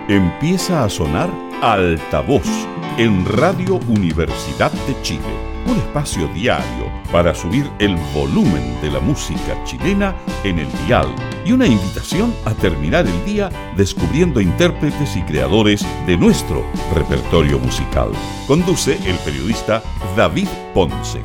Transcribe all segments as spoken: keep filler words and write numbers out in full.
Empieza a sonar Altavoz en Radio Universidad de Chile, un espacio diario para subir el volumen de la música chilena en el dial y una invitación a terminar el día descubriendo intérpretes y creadores de nuestro repertorio musical. Conduce el periodista David Ponce.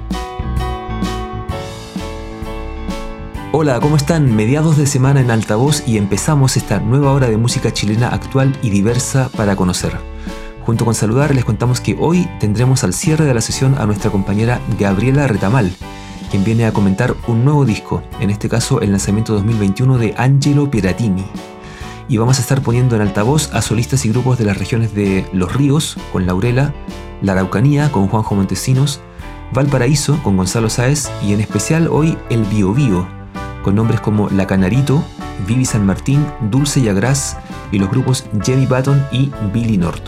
Hola, ¿cómo están? Mediados de semana en Altavoz y empezamos esta nueva hora de música chilena actual y diversa para conocer. Junto con saludar, les contamos que hoy tendremos al cierre de la sesión a nuestra compañera Gabriela Retamal, quien viene a comentar un nuevo disco, en este caso el lanzamiento dos mil veintiuno de Angelo Pieratini. Y vamos a estar poniendo en altavoz a solistas y grupos de las regiones de Los Ríos, con Laurela, La Araucanía, con Juanjo Montesinos, Valparaíso, con Gonzalo Sáez, y en especial hoy el Biobío, con nombres como La Canarito, Vivi San Martín, Dulce y Agraz y los grupos Jenny Button y Billy Norton.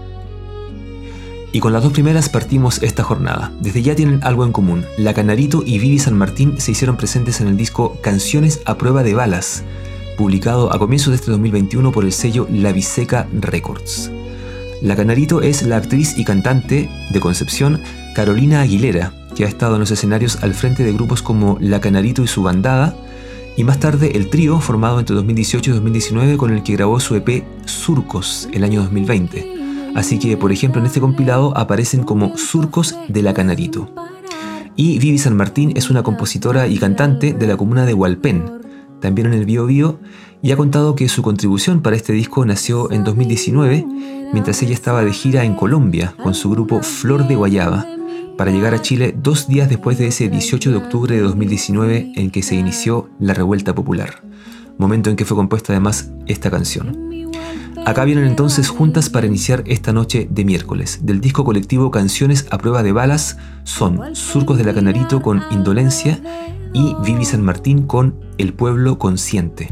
Y con las dos primeras partimos esta jornada. Desde ya tienen algo en común. La Canarito y Vivi San Martín se hicieron presentes en el disco Canciones a Prueba de Balas, publicado a comienzos de este dos mil veintiuno por el sello La Biseca Records. La Canarito es la actriz y cantante de Concepción Carolina Aguilera, que ha estado en los escenarios al frente de grupos como La Canarito y su Bandada, y más tarde el trío formado entre dos mil dieciocho y dos mil diecinueve con el que grabó su E P Surcos el año dos mil veinte. Así que, por ejemplo, en este compilado aparecen como Surcos de La Canarito. Y Vivi San Martín es una compositora y cantante de la comuna de Hualpén, también en el Biobío, y ha contado que su contribución para este disco nació en dos mil diecinueve, mientras ella estaba de gira en Colombia con su grupo Flor de Guayaba, para llegar a Chile dos días después de ese dieciocho de octubre de dos mil diecinueve en que se inició la revuelta popular, momento en que fue compuesta además esta canción. Acá vienen entonces juntas para iniciar esta noche de miércoles. Del disco colectivo Canciones a Prueba de Balas son Surcos de La Canarito con Indolencia y Vivi San Martín con El Pueblo Consciente.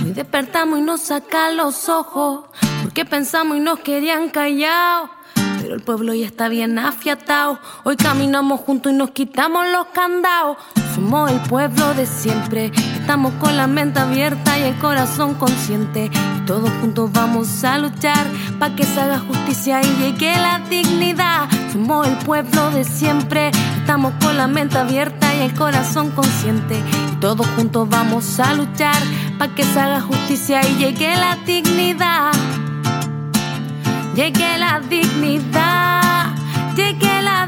despertamos y nos sacan los ojos, porque pensamos y nos querían callados, pero el pueblo ya está bien afiatado. Hoy caminamos juntos y nos quitamos los candados. Somos el pueblo de siempre, estamos con la mente abierta y el corazón consciente. Y todos juntos vamos a luchar pa' que se haga justicia y llegue la dignidad. Somos el pueblo de siempre, estamos con la mente abierta y el corazón consciente. Y todos juntos vamos a luchar pa' que se haga justicia y llegue la dignidad. Llegue la dignidad, llegue la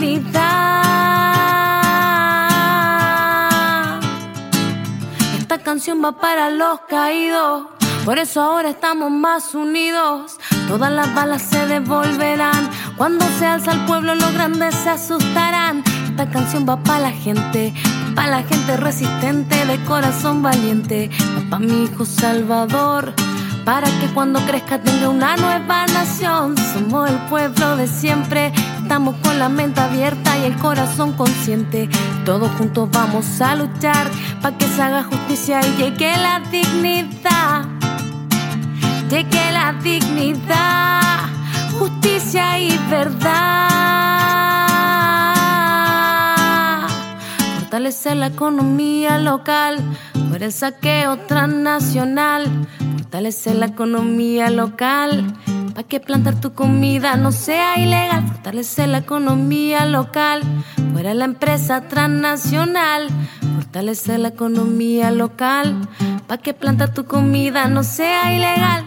dignidad. Esta canción va para los caídos, por eso ahora estamos más unidos. Todas las balas se devolverán, cuando se alza el pueblo los grandes se asustarán. Esta canción va para la gente, para la gente resistente, de corazón valiente. Va pa' mi hijo Salvador, para que cuando crezca tenga una nueva nación. Somos el pueblo de siempre, estamos con la mente abierta y el corazón consciente. Todos juntos vamos a luchar para que se haga justicia y llegue la dignidad. Llegue la dignidad, justicia y verdad. Fortalecer la economía local por el saqueo transnacional. Fortalecer la economía local pa' que plantar tu comida no sea ilegal. Fortalecer la economía local fuera la empresa transnacional. Fortalecer la economía local pa' que plantar tu comida no sea ilegal.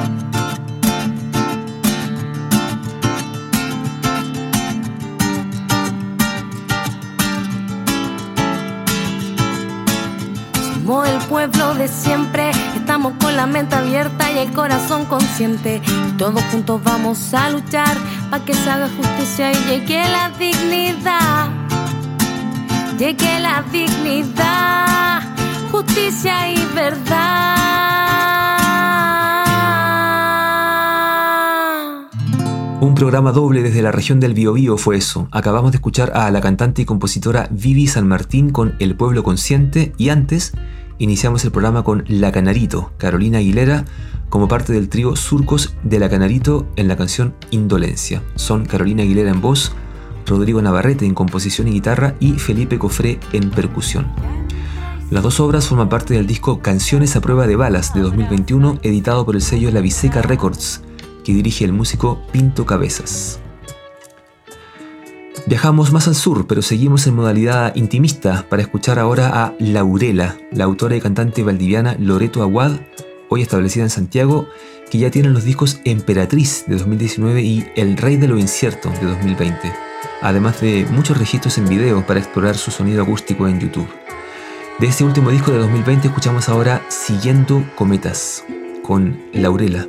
Somos el pueblo de siempre, estamos con la mente abierta y el corazón consciente. Y todos juntos vamos a luchar pa' que se haga justicia y llegue la dignidad. Llegue la dignidad, justicia y verdad. Un programa doble desde la región del Biobío fue eso. Acabamos de escuchar a la cantante y compositora Vivi San Martín con El Pueblo Consciente y antes iniciamos el programa con La Canarito, Carolina Aguilera, como parte del trío Surcos de La Canarito en la canción Indolencia. Son Carolina Aguilera en voz, Rodrigo Navarrete en composición y guitarra y Felipe Cofré en percusión. Las dos obras forman parte del disco Canciones a Prueba de Balas de dos mil veintiuno, editado por el sello La Biseca Records, que dirige el músico Pinto Cabezas. Viajamos más al sur, pero seguimos en modalidad intimista para escuchar ahora a Laurela, la autora y cantante valdiviana Loreto Aguad, hoy establecida en Santiago, que ya tiene los discos Emperatriz de dos mil diecinueve y El Rey de lo Incierto de dos mil veinte, además de muchos registros en video para explorar su sonido acústico en YouTube. De este último disco de dos mil veinte escuchamos ahora Siguiendo Cometas, con Laurela.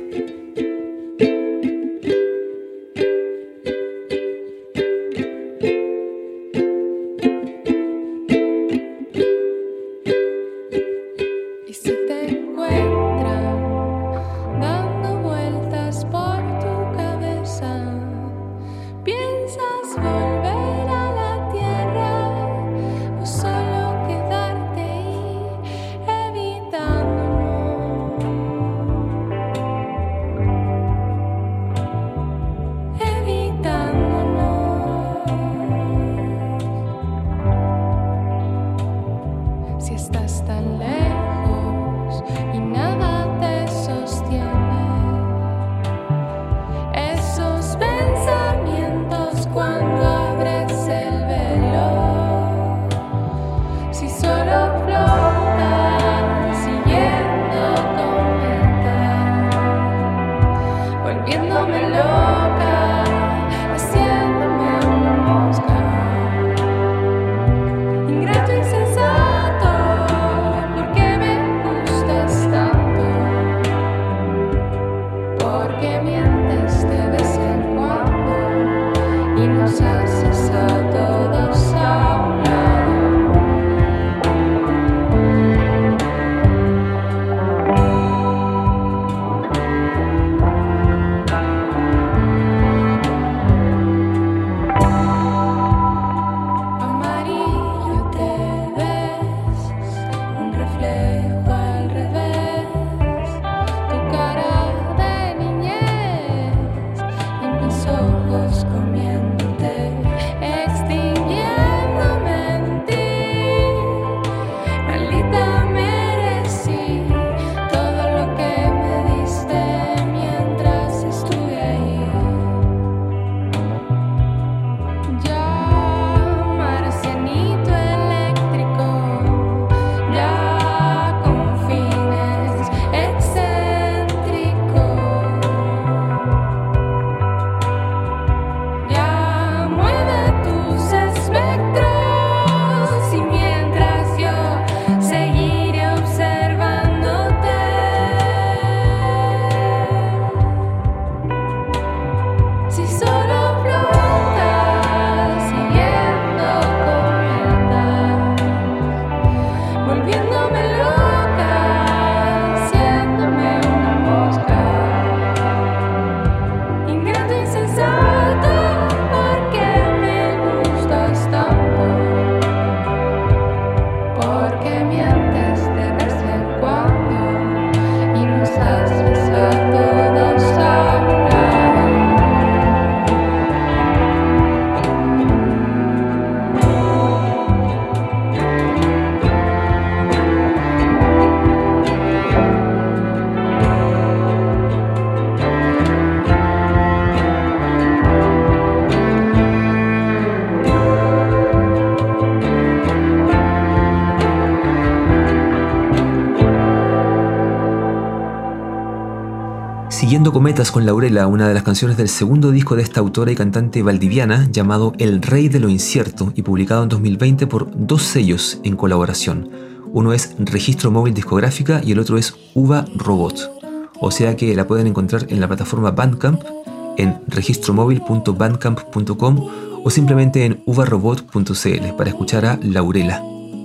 Siguiendo cometas con Laurela, una de las canciones del segundo disco de esta autora y cantante valdiviana llamado El Rey de lo Incierto y publicado en dos mil veinte por dos sellos en colaboración. Uno es Registro Móvil Discográfica y el otro es Uva Robot. O sea que la pueden encontrar en la plataforma Bandcamp, en registromóvil punto bandcamp punto com o simplemente en uva robot punto c l para escuchar a Laurela.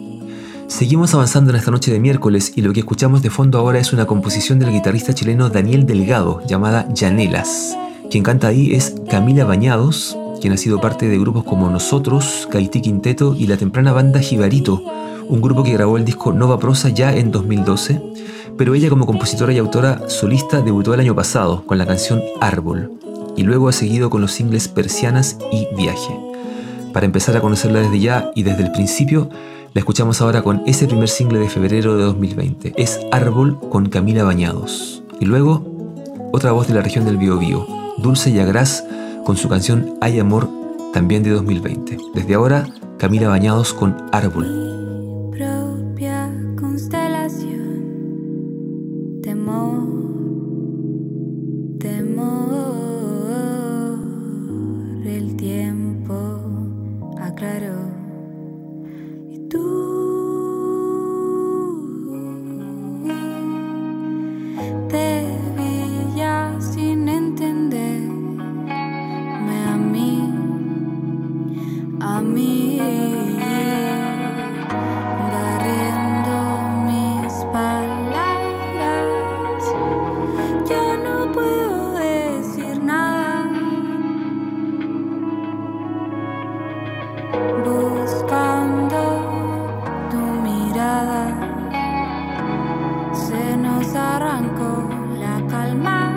Seguimos avanzando en esta noche de miércoles y lo que escuchamos de fondo ahora es una composición del guitarrista chileno Daniel Delgado llamada Llanelas. Quien canta ahí es Camila Bañados, quien ha sido parte de grupos como Nosotros, Caití Quinteto y la temprana banda Jibarito, un grupo que grabó el disco Nova Prosa ya en dos mil doce, pero ella como compositora y autora solista debutó el año pasado con la canción Árbol y luego ha seguido con los singles Persianas y Viaje. Para empezar a conocerla desde ya y desde el principio, la escuchamos ahora con ese primer single de febrero de dos mil veinte. Es Árbol con Camila Bañados. Y luego, otra voz de la región del Biobío, Dulce Yagraz, con su canción Hay Amor, también de dos mil veinte. Desde ahora, Camila Bañados con Árbol. Mi propia constelación, temor, temor, el tiempo aclaró. Tú te vi ya sin entenderme a mí, a mí, barriendo mis palabras. Ya no puedo decir nada, buscando se nos arrancó la calma.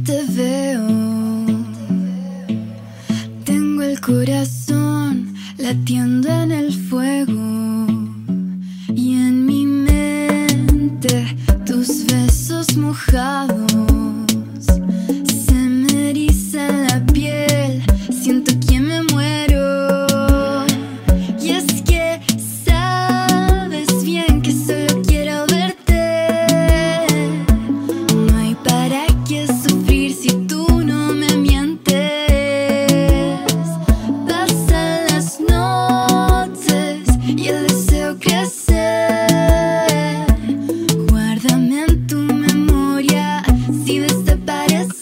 te veo, tengo el corazón latiendo en el fuego y en mi mente tus besos mojados. Se me eriza la piel, siento que me muero. Y es que sabes bien que solo quiero verte. No hay para qué sufrir si tú no me mientes. Pasan las noches y el deseo crece. Guárdame en tu memoria si desapareces.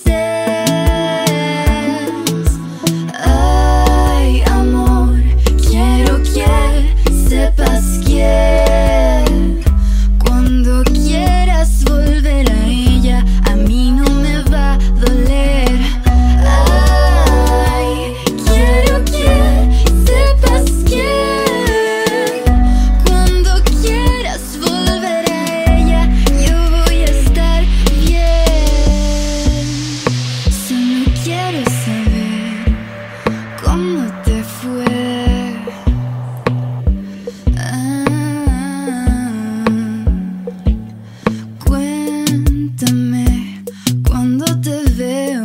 Ay, amor, quiero que sepas que cuando quieras volver a ella, a mí no me va a doler. Ay, quiero que sepas que cuando quieras volver a ella, yo voy a estar bien. Solo quiero saber cómo te fue. Ah, cuéntame cuando te veo.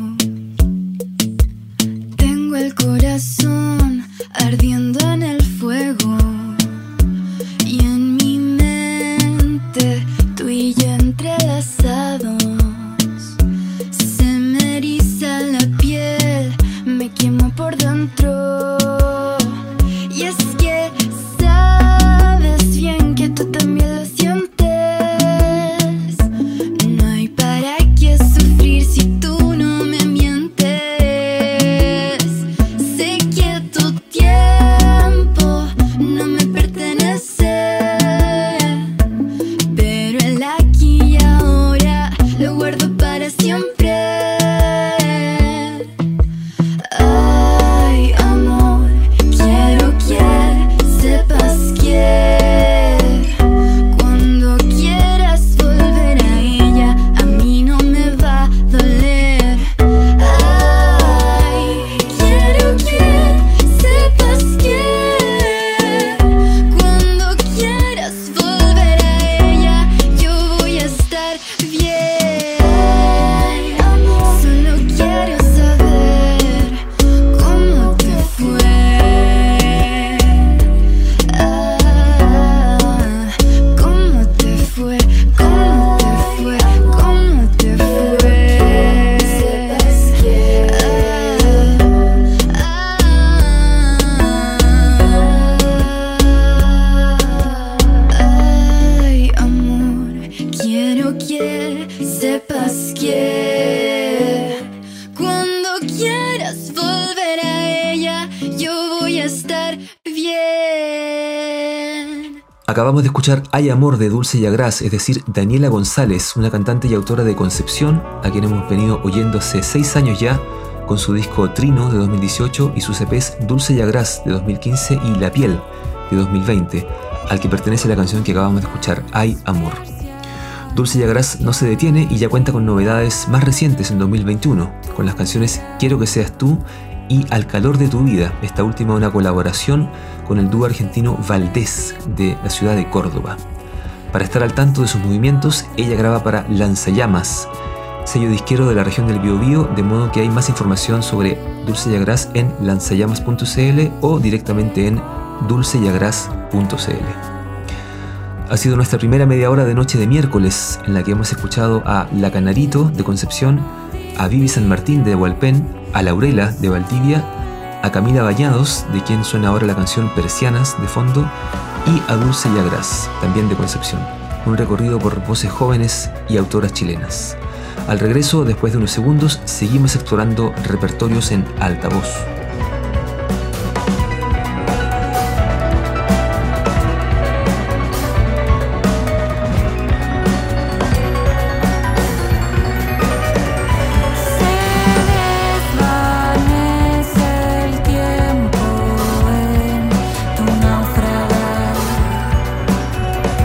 Tengo el corazón ardiendo en el fuego y en mi mente tú y yo entrelazados. Se me eriza la piel, me quemo por dentro. Y es que sabes bien que tú también lo sientes. No hay para qué sufrir si tú no me mientes. Sé que tu tiempo no me pertenece, pero el aquí y ahora lo guardo para siempre. Ay, amor, quiero que sepas que cuando quieras volver a ella, a mí no me va a doler. Ay, quiero que sepas que cuando quieras volver a ella, yo voy a estar bien. Solo quiero saber cómo te fue. Ah, cómo te fue, cómo te fue, cómo te fue. Sepas que ay, amor, quiero que sepas que cuando quieras volver a ella, yo voy a estar bien. Acabamos de escuchar Hay Amor de Dulce y Agraz, es decir, Daniela González, una cantante y autora de Concepción, a quien hemos venido oyendo hace seis años ya, con su disco Trino de dos mil dieciocho y sus E Pes Dulce y Agraz de dos mil quince y La Piel de dos mil veinte, al que pertenece la canción que acabamos de escuchar, Hay Amor. Dulce y Agraz no se detiene y ya cuenta con novedades más recientes en dos mil veintiuno, con las canciones Quiero que seas tú y Al calor de tu vida, esta última una colaboración con el dúo argentino Valdés de la ciudad de Córdoba. Para estar al tanto de sus movimientos, ella graba para Lanzallamas, sello disquero de la región del Biobío, de modo que hay más información sobre Dulce y Agraz en lanzallamas punto c l o directamente en dulce y agraz punto c l. Ha sido nuestra primera media hora de noche de miércoles, en la que hemos escuchado a La Canarito de Concepción, a Vivi San Martín de Hualpén, a Laurela de Valdivia, a Camila Bañados, de quien suena ahora la canción Persianas de fondo, y a Dulce y Agraz, también de Concepción. Un recorrido por voces jóvenes y autoras chilenas. Al regreso, después de unos segundos, seguimos explorando repertorios en altavoz.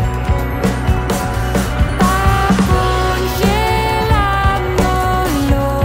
Congelando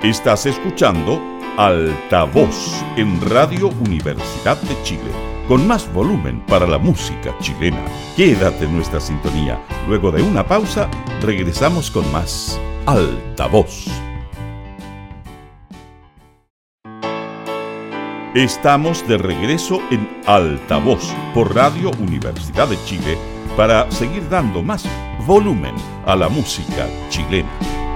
Estás escuchando Altavoz en Radio Universidad de Chile, con más volumen para la música chilena. Quédate en nuestra sintonía. Luego de una pausa, regresamos con más Altavoz. Estamos de regreso en Altavoz por Radio Universidad de Chile para seguir dando más volumen a la música chilena.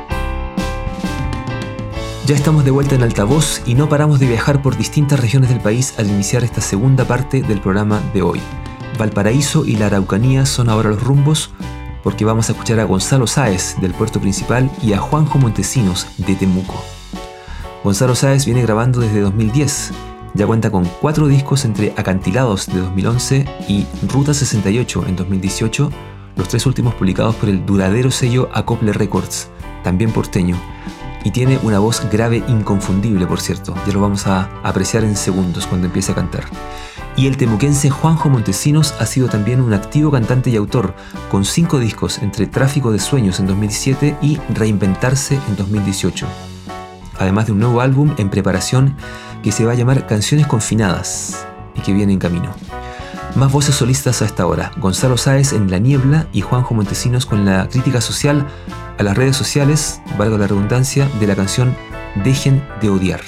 Ya estamos de vuelta en Altavoz y no paramos de viajar por distintas regiones del país al iniciar esta segunda parte del programa de hoy. Valparaíso y la Araucanía son ahora los rumbos, porque vamos a escuchar a Gonzalo Sáez del Puerto Principal y a Juanjo Montesinos de Temuco. Gonzalo Sáez viene grabando desde dos mil diez. Ya cuenta con cuatro discos entre Acantilados de dos mil once y Ruta sesenta y ocho en dos mil dieciocho, los tres últimos publicados por el duradero sello Acople Records, también porteño. Y tiene una voz grave inconfundible, por cierto. Ya lo vamos a apreciar en segundos cuando empiece a cantar. Y el temuquense Juanjo Montesinos ha sido también un activo cantante y autor, con cinco discos entre Tráfico de Sueños en dos mil siete y Reinventarse en dos mil dieciocho. Además de un nuevo álbum en preparación que se va a llamar Canciones Confinadas y que viene en camino. Más voces solistas a esta hora. Gonzalo Sáez en La Niebla y Juanjo Montesinos con la crítica social a las redes sociales, valga la redundancia, de la canción Dejen de Odiar.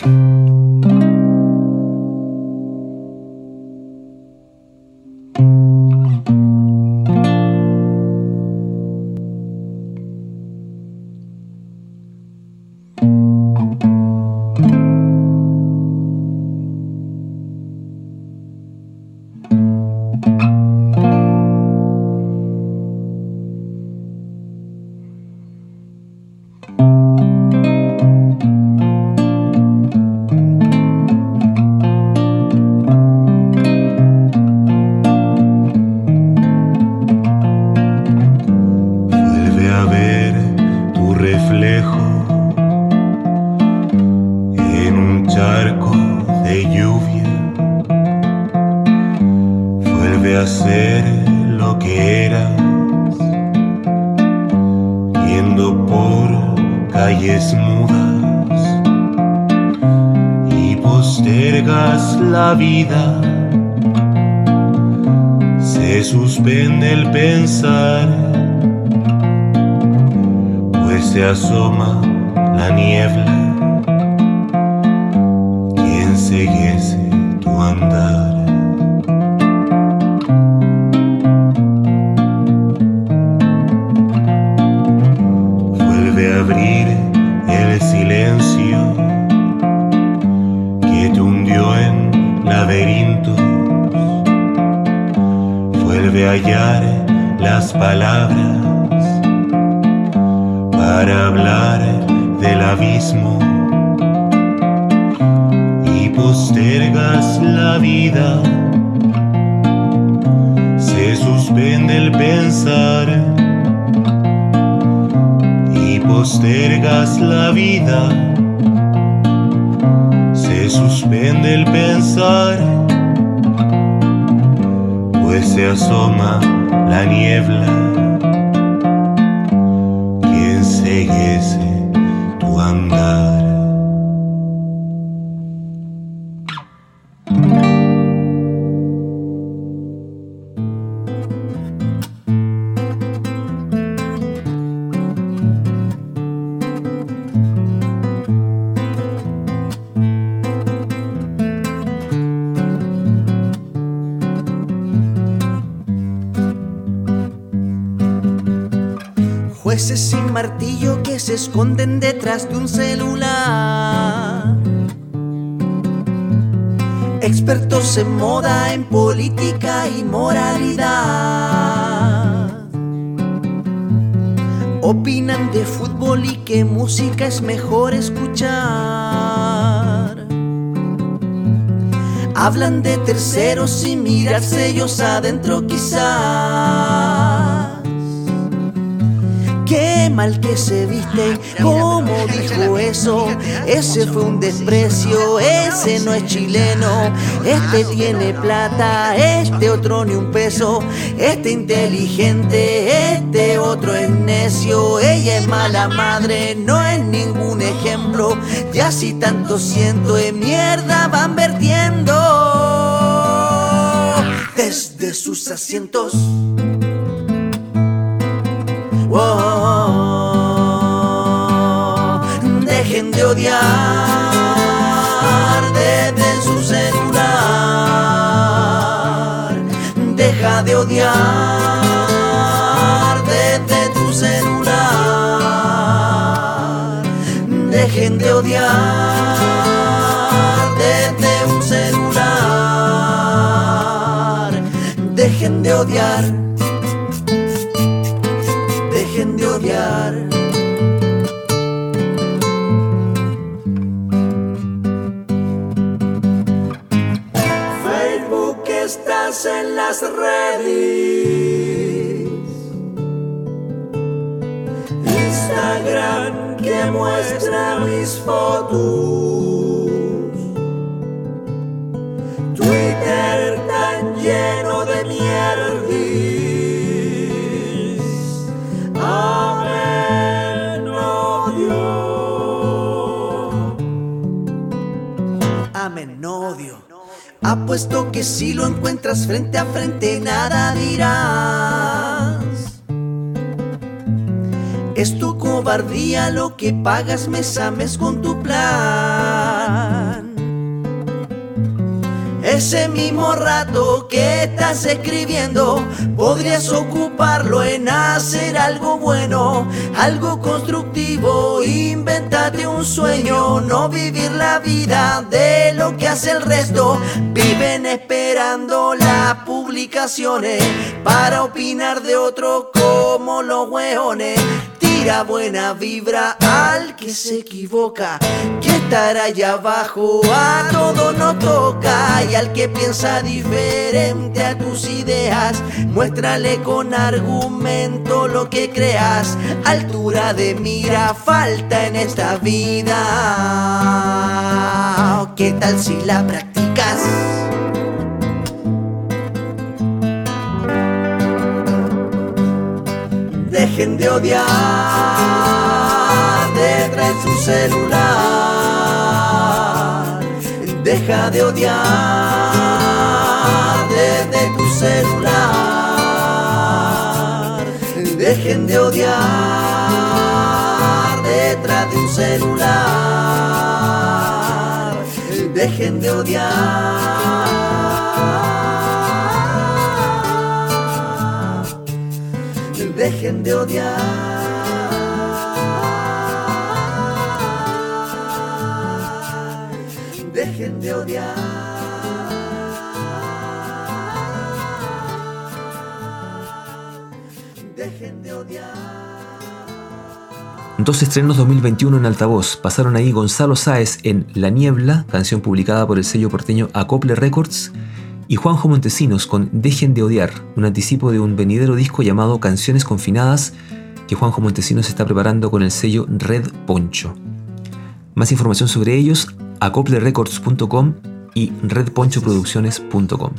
La vida se suspende el pensar, pues se asoma la niebla que enceguece tu andar. Vuelve a abrir el silencio que te hundió en laberintos, vuelve a hallar las palabras para hablar del abismo y postergas la vida, se suspende el pensar y postergas la vida. Se suspende el pensar, pues se asoma la niebla que enceguece tu andar. Jueces sin martillo que se esconden detrás de un celular, expertos en moda, en política y moralidad, opinan de fútbol y qué música es mejor escuchar, hablan de terceros sin mirarse ellos adentro quizás. qué mal que se viste, cómo dijo eso, ese fue un desprecio, ese no es chileno, este tiene plata, este otro ni un peso, este inteligente, este otro es necio, ella es mala madre, no es ningún ejemplo, y así tanto siento en mierda van vertiendo desde sus asientos. Oh, dejen de odiar desde su celular. Deja de odiar desde tu celular. Dejen de odiar desde un celular. Dejen de odiar. Dejen de odiar. Facebook, estás en las redes. Instagram, que muestra mis fotos. Twitter, tan lleno de mierda. Amén, odio. Amén, odio. Apuesto que si lo encuentras frente a frente nada dirás. Es tu cobardía lo que pagas mes a mes con tu plan. Ese mismo rato que estás escribiendo podrías ocuparlo en hacer algo bueno, algo constructivo. Invéntate un sueño, no vivir la vida de lo que hace el resto. Viven esperando las publicaciones para opinar de otro como los hueones. Tira buena vibra al que se equivoca, que estar allá abajo a todo nos toca. Y al que piensa diferente a tus ideas, muéstrale con argumento lo que creas. Altura de mira falta en esta vida. ¿Qué tal si la practicas? Dejen de odiar detrás de su celular. Deja de odiar desde tu celular. Dejen de odiar detrás de un celular. Dejen de odiar. Dejen de odiar. Dejen de odiar. Dejen de odiar. Dos estrenos dos mil veintiuno en altavoz. Pasaron ahí Gonzalo Sáez en La Niebla, canción publicada por el sello porteño Acople Records, y Juanjo Montesinos con Dejen de odiar, un anticipo de un venidero disco llamado Canciones Confinadas que Juanjo Montesinos está preparando con el sello Red Poncho. Más información sobre ellos, acople records punto com y red poncho producciones punto com.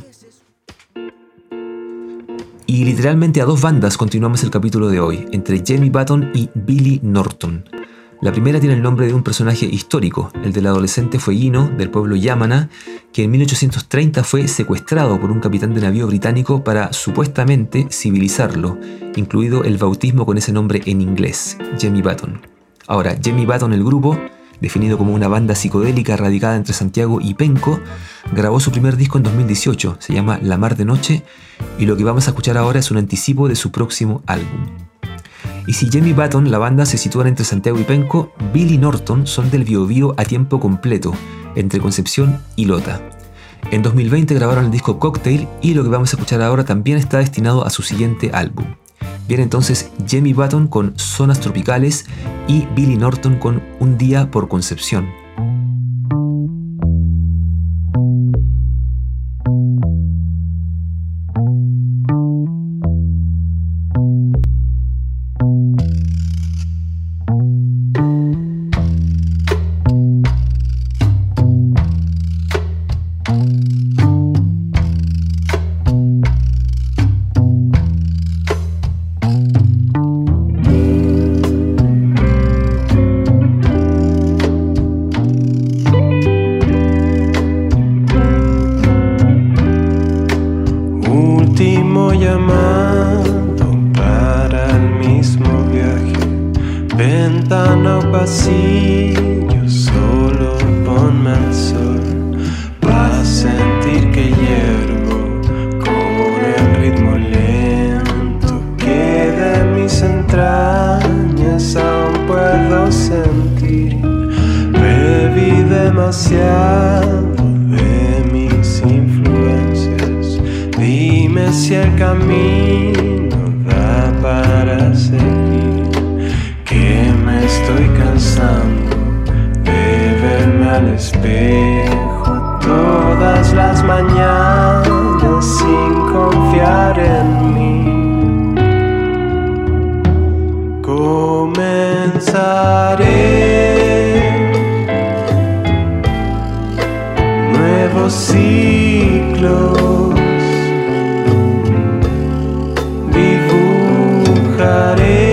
Y literalmente a dos bandas continuamos el capítulo de hoy, entre Jamie Button y Billy Norton. La primera tiene el nombre de un personaje histórico, el del adolescente fueguino del pueblo Yamana, que en mil ochocientos treinta fue secuestrado por un capitán de navío británico para supuestamente civilizarlo, incluido el bautismo con ese nombre en inglés, Jamie Button. Ahora, Jamie Button, el grupo, definido como una banda psicodélica radicada entre Santiago y Penco, grabó su primer disco en dos mil dieciocho, se llama La Mar de Noche, y lo que vamos a escuchar ahora es un anticipo de su próximo álbum. Y si Jamie Button, la banda, se sitúan entre Santiago y Penco, Billy Norton son del Biobío a tiempo completo, entre Concepción y Lota. En dos mil veinte grabaron el disco Cocktail y lo que vamos a escuchar ahora también está destinado a su siguiente álbum. Viene entonces Jamie Button con Zonas Tropicales y Billy Norton con Un Día por Concepción. mismo llamado para el mismo viaje. Ventana o pasillo, solo ponme al sol. Vas a sentir que hiervo con el ritmo lento que de mis entrañas aún puedo sentir. Bebí demasiado de mis influencias. Dime si el camino da para seguir, que me estoy cansando de verme al espejo todas las mañanas sin confiar en mí. Comenzaré nuevos ciclos, dibujaré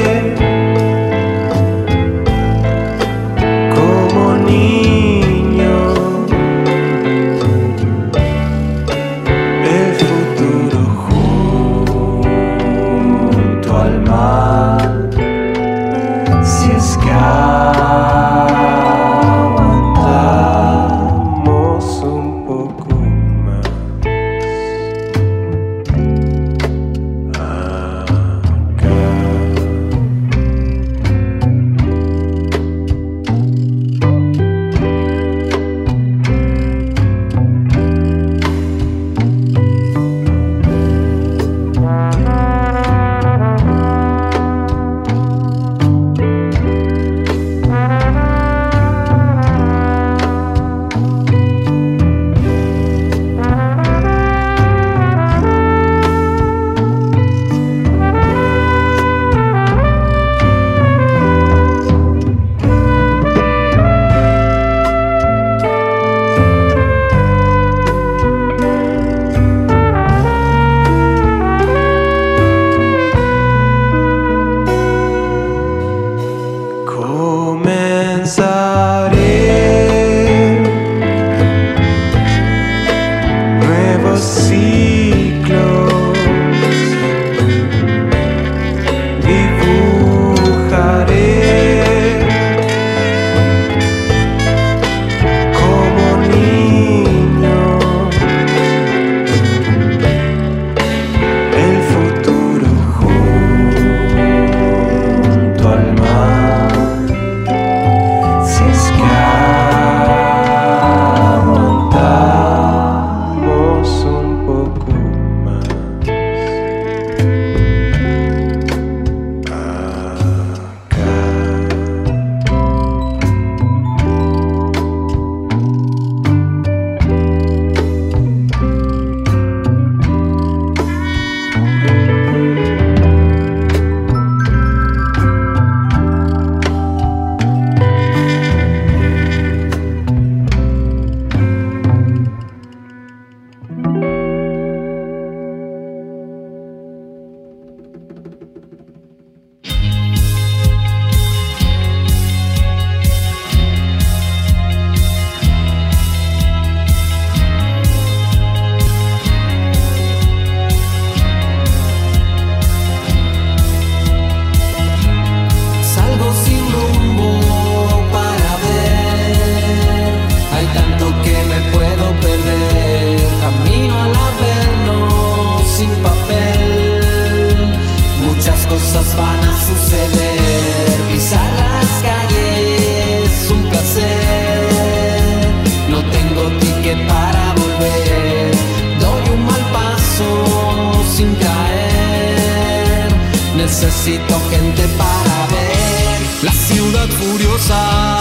necesito gente para ver la ciudad furiosa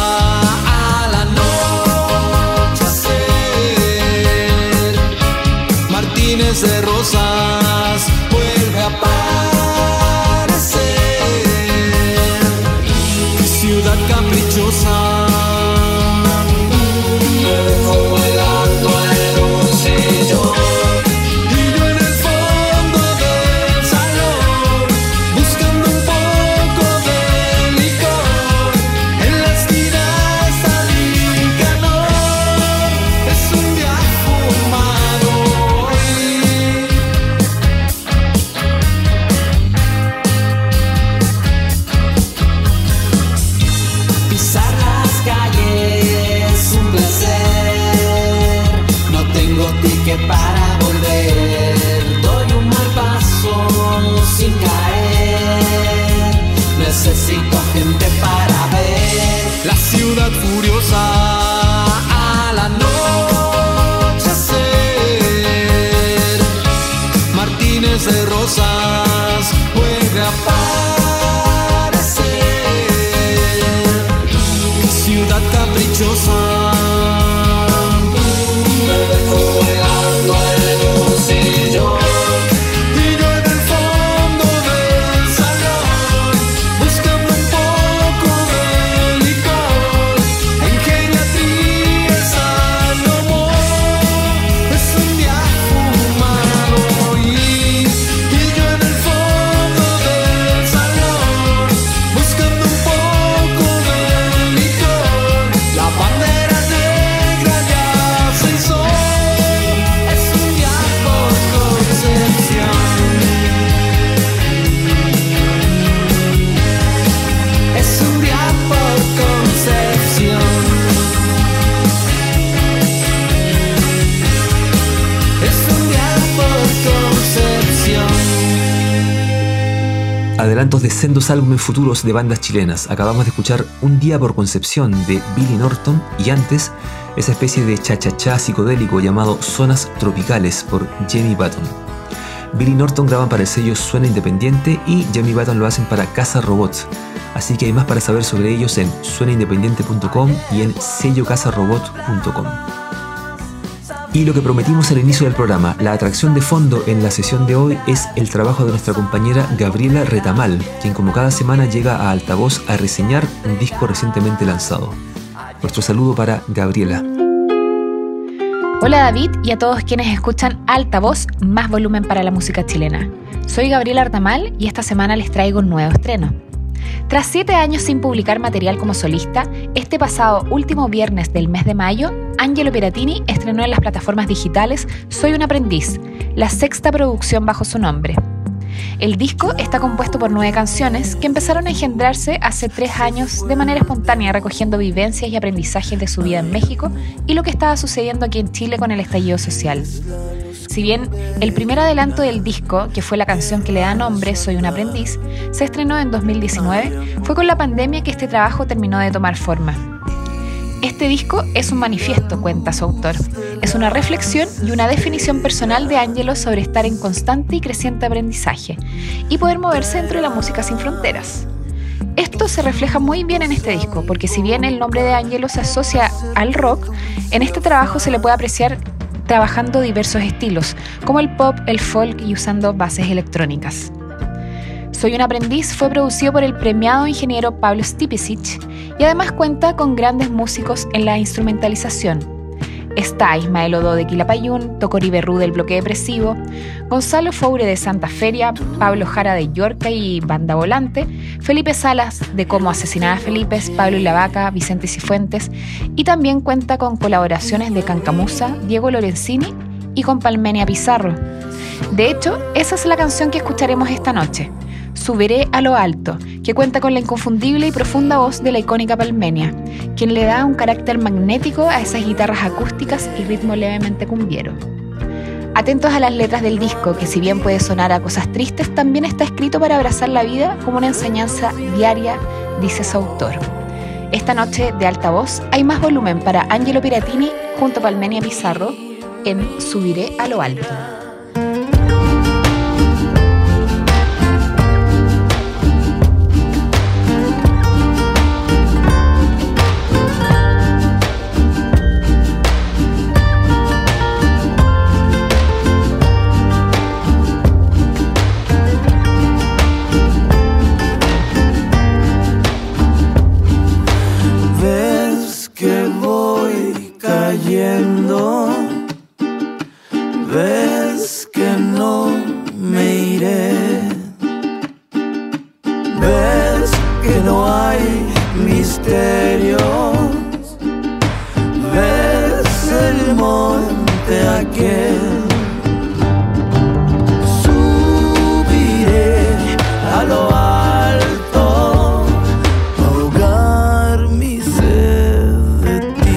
al anochecer. Martínez de Rosas vuelve a aparecer. Ciudad caprichosa. Me dejó bailando en un sillón. jardines de rosas vuelve a aparecer. Ciudad caprichosa, me dejó bailando en un sillón. Adelantos de sendos álbumes futuros de bandas chilenas. Acabamos de escuchar Un día por Concepción de Billy Norton y antes esa especie de cha-cha-cha psicodélico llamado Zonas Tropicales por Jamie Button. Billy Norton graban para el sello Suena Independiente y Jamie Button lo hacen para Casa Robot. Así que hay más para saber sobre ellos en suena independiente punto com y en sello casa robot punto com. Y lo que prometimos al inicio del programa, la atracción de fondo en la sesión de hoy es el trabajo de nuestra compañera Gabriela Retamal, quien como cada semana llega a Altavoz a reseñar un disco recientemente lanzado. Nuestro saludo para Gabriela. Hola David y a todos quienes escuchan Altavoz, más volumen para la música chilena. Soy Gabriela Retamal y esta semana les traigo un nuevo estreno. Tras siete años sin publicar material como solista, este pasado último viernes del mes de mayo, Angelo Piratini estrenó en las plataformas digitales Soy un aprendiz, la sexta producción bajo su nombre. El disco está compuesto por nueve canciones que empezaron a engendrarse hace tres años de manera espontánea, recogiendo vivencias y aprendizajes de su vida en México y lo que estaba sucediendo aquí en Chile con el estallido social. Si bien el primer adelanto del disco, que fue la canción que le da nombre, Soy un aprendiz, se estrenó en dos mil diecinueve, fue con la pandemia que este trabajo terminó de tomar forma. Este disco es un manifiesto, cuenta su autor. Es una reflexión y una definición personal de Angelo sobre estar en constante y creciente aprendizaje y poder moverse dentro de la música sin fronteras. Esto se refleja muy bien en este disco, porque si bien el nombre de Angelo se asocia al rock, en este trabajo se le puede apreciar trabajando diversos estilos, como el pop, el folk y usando bases electrónicas. Soy un aprendiz fue producido por el premiado ingeniero Pablo Stipicic y además cuenta con grandes músicos en la instrumentalización. Está Ismael Odó de Quilapayún, Tocori Berrú del Bloque Depresivo, Gonzalo Foure de Santa Feria, Pablo Jara de Yorca y Banda Volante, Felipe Salas de Cómo asesinar a Felipe, Pablo y la Vaca, Vicente Cifuentes, y también cuenta con colaboraciones de Cancamusa, Diego Lorenzini y con Palmenia Pizarro. De hecho, esa es la canción que escucharemos esta noche, Subiré a lo alto, que cuenta con la inconfundible y profunda voz de la icónica Palmenia, quien le da un carácter magnético a esas guitarras acústicas y ritmo levemente cumbiero. Atentos a las letras del disco, que si bien puede sonar a cosas tristes, también está escrito para abrazar la vida como una enseñanza diaria, dice su autor. Esta noche de Altavoz hay más volumen para Angelo Piratini junto a Palmenia Pizarro en Subiré a lo alto. Ves que no me iré, ves que no hay misterios, ves el monte aquel. Subiré a lo alto, ahogar mi sed de ti.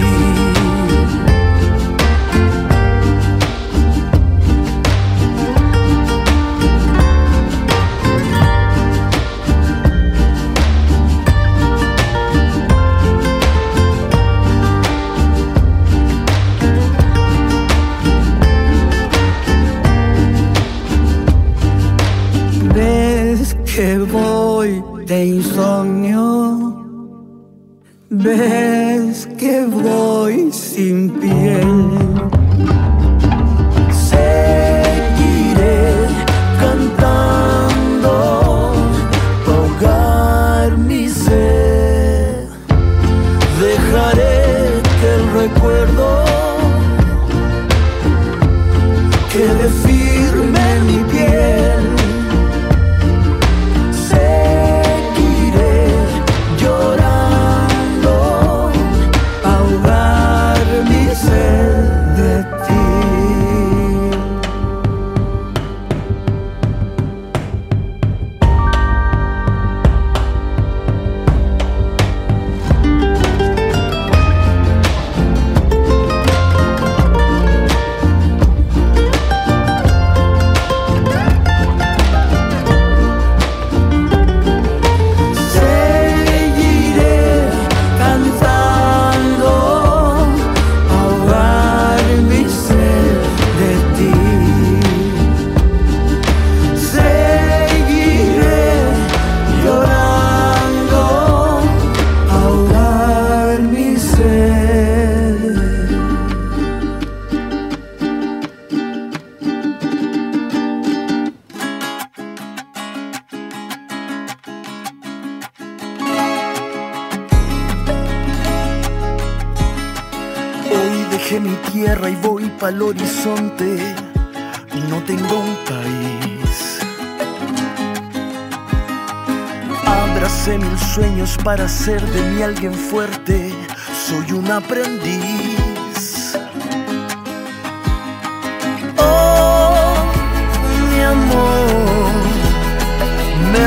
que voy de insomnio, ves que voy sin piel. Seguiré cantando para ahogar mi sed. Dejaré que el recuerdo quede firme en mi piel. Seguiré llorando pa' ahogar mi sed de ti. Dejé mi tierra y voy pa'l horizonte y no tengo un país. Abracé mil sueños para ser de mí alguien fuerte. Soy un aprendiz. Oh, mi amor, me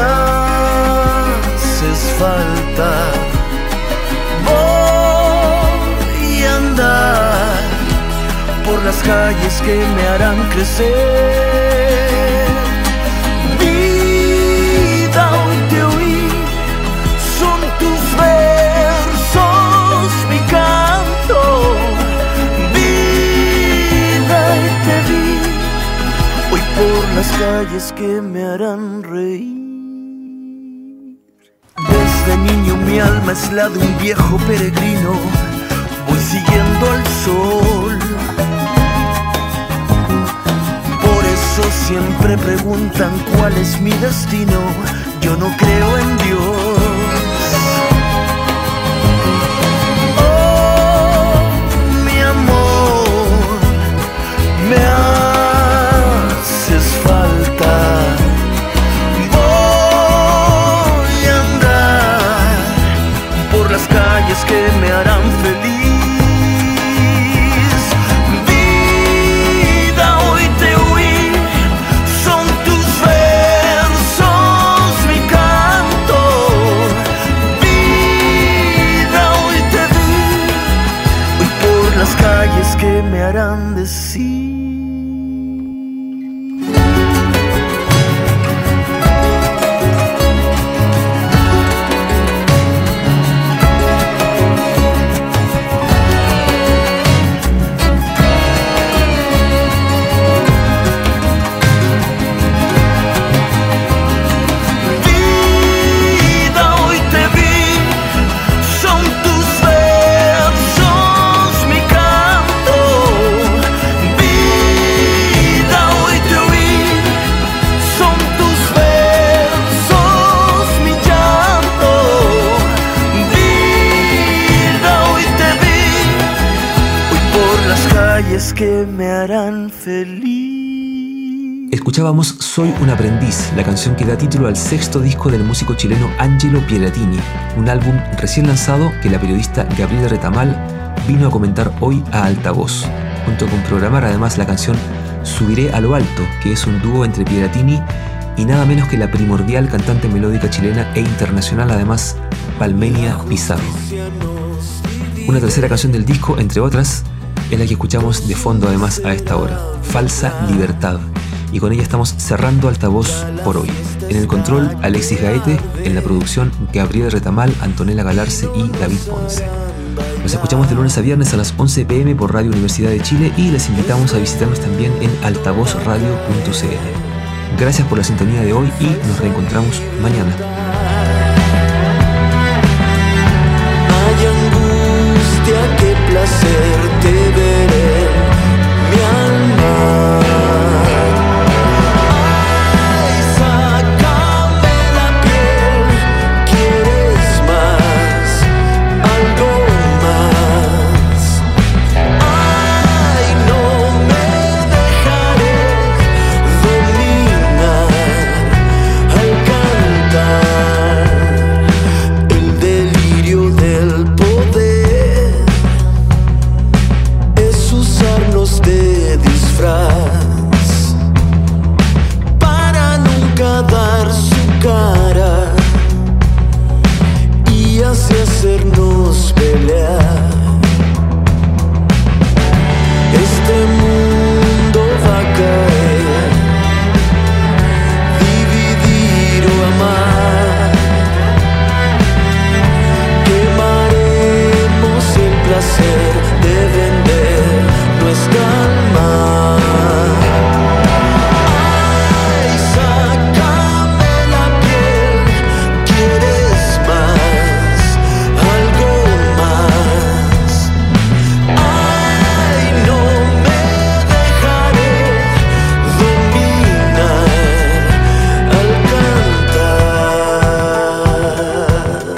haces falta. Por las calles que me harán crecer. Vida, hoy te oí, son tus versos mi canto. Vida, y te vi, hoy por las calles que me harán reír. Desde niño mi alma es la de un viejo peregrino. Voy siguiendo al sol. Por eso siempre preguntan cuál es mi destino. Yo no creo en Dios. Oh, mi amor, me haces falta. Voy a andar por las calles que me harán feliz. Calles que me harán decir. Que me harán feliz. Escuchábamos Soy un aprendiz, la canción que da título al sexto disco del músico chileno Angelo Pieratini, un álbum recién lanzado que la periodista Gabriela Retamal vino a comentar hoy a Altavoz, junto con programar además la canción Subiré a lo alto, que es un dúo entre Pieratini y nada menos que la primordial cantante melódica chilena e internacional además, Palmenia Pizarro. Una tercera canción del disco, entre otras, es la que escuchamos de fondo además a esta hora, Falsa Libertad, y con ella estamos cerrando Altavoz por hoy. En el control, Alexis Gaete, en la producción, Gabriel Retamal, Antonella Galarce y David Ponce. Nos escuchamos de lunes a viernes a las once pe eme por Radio Universidad de Chile y les invitamos a visitarnos también en altavoz radio punto ce ele. Gracias por la sintonía de hoy y nos reencontramos mañana. Hay angustia, qué placer te veré, mi alma. Ay, sácame la piel, quieres más, algo más. Ay, no me dejaré dominar al cantar. El delirio del poder es usarnos de disfraz para nunca dar su cara y así hacernos pelear. Este mundo va a caer, dividir o amar. Quemaremos el placer de vender nuestra alma. Ay, sácame la piel, quieres más, algo más. Ay, no me dejaré dominar al cantar.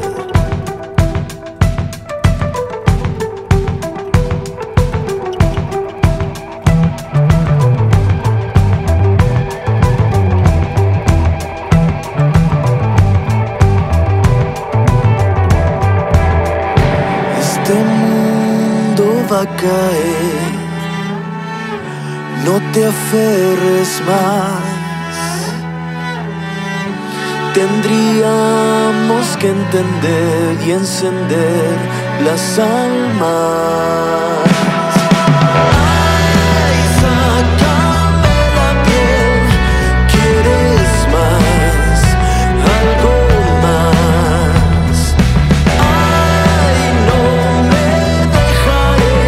Este mundo va a caer, no te aferres más. Tendríamos que entender y encender las almas. Ay, sácame la piel, quieres más, algo más. Ay, no me dejaré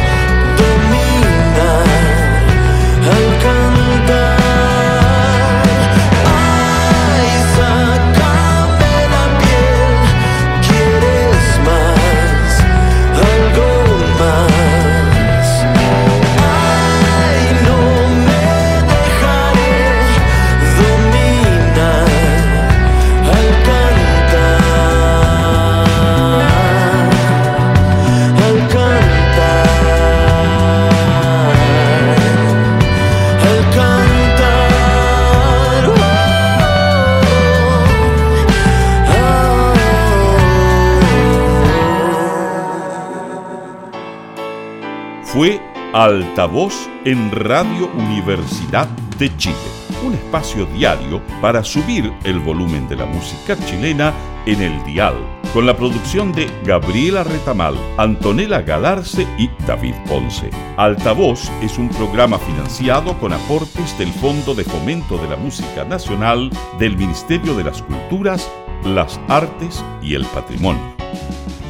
dominar al cantar. Ay, sácame la piel, quieres más, algo más. Ay, no me dejaré dominar al cantar, al cantar, al cantar. Fue Altavoz en Radio Universidad de Chile, un espacio diario para subir el volumen de la música chilena en el dial, con la producción de Gabriela Retamal, Antonella Galarce y David Ponce. Altavoz es un programa financiado con aportes del Fondo de Fomento de la Música Nacional del Ministerio de las Culturas, las Artes y el Patrimonio.